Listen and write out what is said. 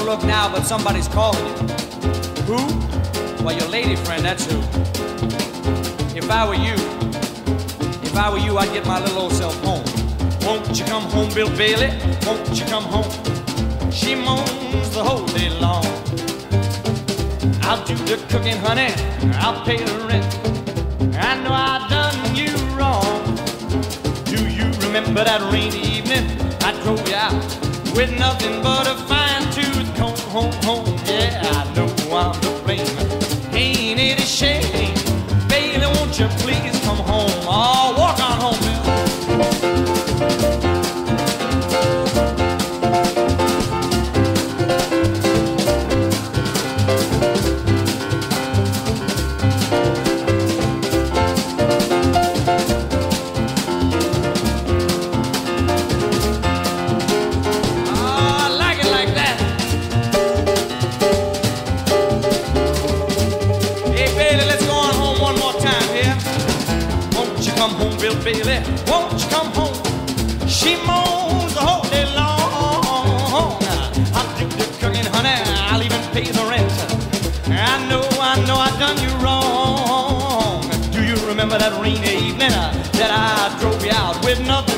look now, but somebody's calling you. Who? Well, your lady friend, that's who. If I were you, I'd get my little old self home. Won't you come home, Bill Bailey? Won't you come home? She moans the whole day long. I'll do the cooking, honey. I'll pay the rent. I know I done you wrong. Do you remember that rainy evening? I drove you out with nothing but a fine-tooth comb. Home. Yeah, I know I'm to blame. Ain't it a shame? Baby, won't you please come home? Oh, walk on home, Bill. Come home, Bill Bailey, won't you come home? She moans the whole day long. I'll do the cooking, honey, I'll even pay the rent. I know I done you wrong. Do you remember that rainy evening that I drove you out with nothing